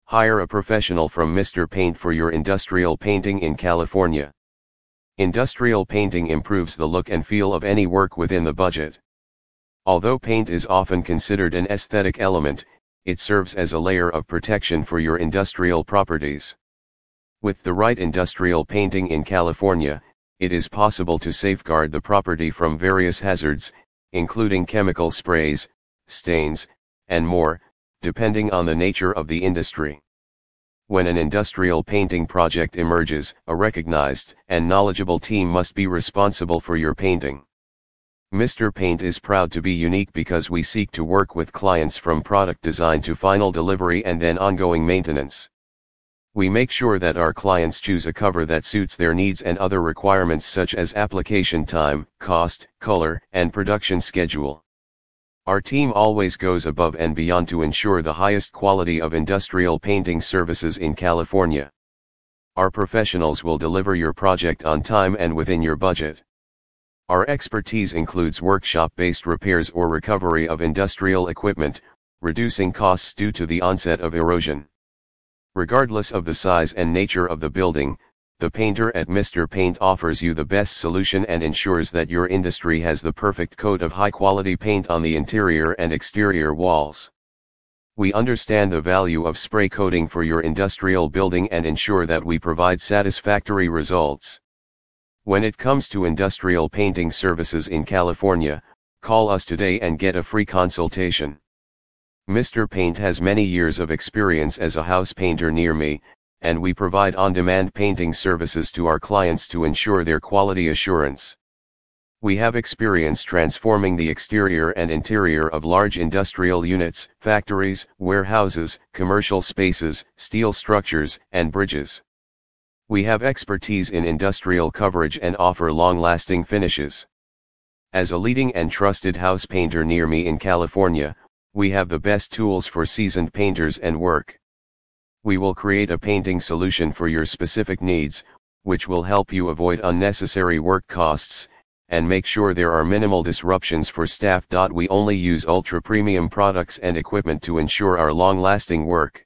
Hire a professional from Mr. Paint for your industrial painting in California. Industrial painting improves the look and feel of any work within the budget. Although paint is often considered an aesthetic element, it serves as a layer of protection for your industrial properties. With the right industrial painting in California, it is possible to safeguard the property from various hazards, including chemical sprays, stains, and more, depending on the nature of the industry. When an industrial painting project emerges, a recognized and knowledgeable team must be responsible for your painting. Mr. Paint is proud to be unique because we seek to work with clients from product design to final delivery and then ongoing maintenance. We make sure that our clients choose a cover that suits their needs and other requirements such as application time, cost, color, and production schedule. Our team always goes above and beyond to ensure the highest quality of industrial painting services in California. Our professionals will deliver your project on time and within your budget. Our expertise includes workshop-based repairs or recovery of industrial equipment, reducing costs due to the onset of erosion. Regardless of the size and nature of the building, the painter at Mr. Paint offers you the best solution and ensures that your industry has the perfect coat of high-quality paint on the interior and exterior walls. We understand the value of spray coating for your industrial building and ensure that we provide satisfactory results. When it comes to industrial painting services in California, call us today and get a free consultation. Mr. Paint has many years of experience as a house painter near me, and we provide on-demand painting services to our clients to ensure their quality assurance. We have experience transforming the exterior and interior of large industrial units, factories, warehouses, commercial spaces, steel structures, and bridges. We have expertise in industrial coverage and offer long-lasting finishes. As a leading and trusted house painter near me in California, we have the best tools for seasoned painters and work. We will create a painting solution for your specific needs, which will help you avoid unnecessary work costs, and make sure there are minimal disruptions for staff. We only use ultra-premium products and equipment to ensure our long-lasting work.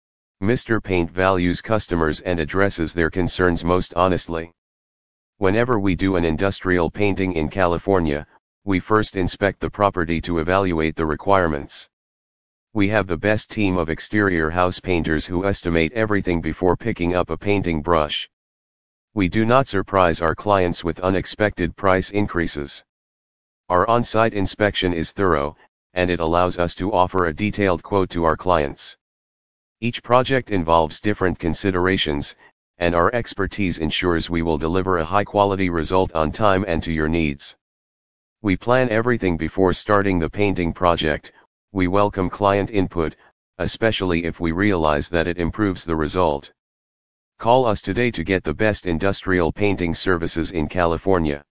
Mr. Paint values customers and addresses their concerns most honestly. Whenever we do an industrial painting in California, we first inspect the property to evaluate the requirements. We have the best team of exterior house painters who estimate everything before picking up a painting brush. We do not surprise our clients with unexpected price increases. Our on-site inspection is thorough, and it allows us to offer a detailed quote to our clients. Each project involves different considerations, and our expertise ensures we will deliver a high-quality result on time and to your needs. We plan everything before starting the painting project. We welcome client input, especially if we realize that it improves the result. Call us today to get the best industrial painting services in California.